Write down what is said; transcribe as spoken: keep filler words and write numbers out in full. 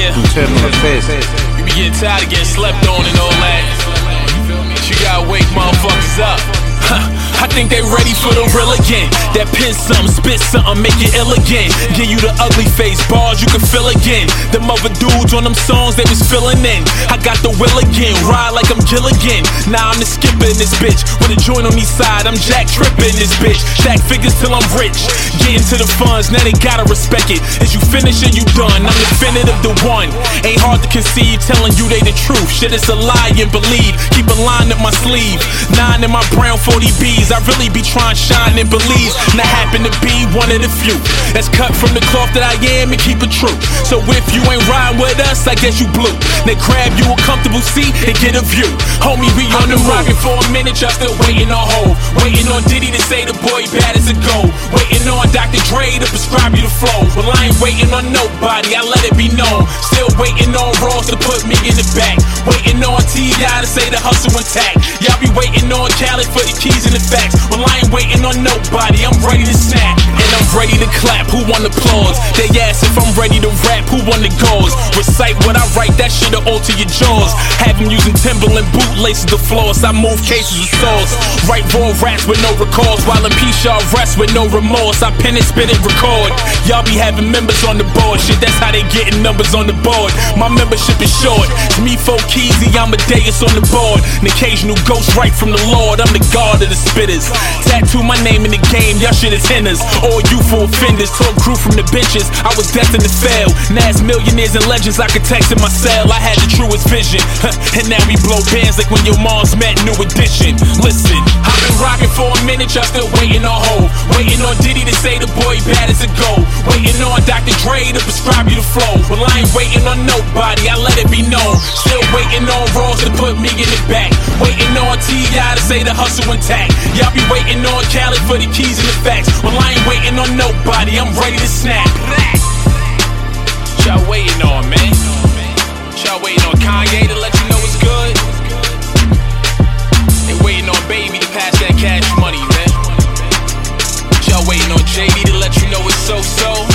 Yeah. You be getting tired of getting slept on and all that. But you gotta wake motherfuckers up. Huh. I think they ready for the real again. That pin something, spit something, make it ill again. Give you the ugly face bars you can feel again. Them other dudes on them songs they was filling in. I got the will again, ride like I'm Gilligan. Now I'm the skipper in this bitch. With a joint on each side, I'm Jack Tripper in this bitch. Stack figures till I'm rich. Getting to the funds, now they gotta respect it. Is you finish or you done? I'm definitive the one. Ain't hard to conceive, telling you they the truth. Shit, it's a lie and believe. Keep a line up my sleeve. Nine in my brown forty B's. I really be trying to shine and believe. And I happen to be one of the few that's cut from the cloth that I am and keep it true. So if you ain't riding with us, I guess you blue. Then grab you a comfortable seat and get a view. Homie, we on the rockin' for a minute, y'all still waiting on hold. Waiting on Diddy to say the boy bad as a gold. Waiting on Doctor Dre to prescribe you the flow. Well, I ain't waiting on nobody, I let it be known. Still waiting on Ross to put me in the back. Waiting on T I to say the hustle intact. Y'all be waiting on Khaled for the keys and the facts. Well, I ain't waiting on nobody, I'm ready to snap. And I'm ready to clap, who want applause? They ask if I'm ready to rap, who want the gauze? Recite what I write, that shit'll alter your jaws. Have them using Timberland bootlaces to floss. I move cases with sauce. Write raw raps with no recalls. While in peace y'all rest with no remorse. I pen it, spit it, record. Y'all be having members on the board. Shit, that's how they getting numbers on the board. My membership is short. It's me, Fo Keezy, I'm a Deus on the board. An occasional ghost right from the Lord. I'm the god of the spitters. Tattoo my name in the game, y'all shit is hinners. All youthful offenders, talk crew from the benches. I was destined to fail. Now it's millionaires and legends I could text in my cell. I had the truest vision. And now we blow bands like when your mom's met New Edition. Listen, I've been rocking for a minute, y'all still waiting on hold. Waiting on Diddy to say the boy bad as a gold. Waiting on Doctor Dre to prescribe you the flow. Well, I ain't waiting on nobody, I let it be known. Still waiting on Ross to put me in the back. Waiting on T I to say the hustle intact. Y'all be waiting on Khaled for the keys and the facts. Well, I ain't waiting on nobody, I'm ready to snap. What y'all waiting on, man? What y'all waiting on Kanye to let you know it's good? They waiting on Baby to pass that cash money, man. What y'all waiting on J D to let you know it's so-so?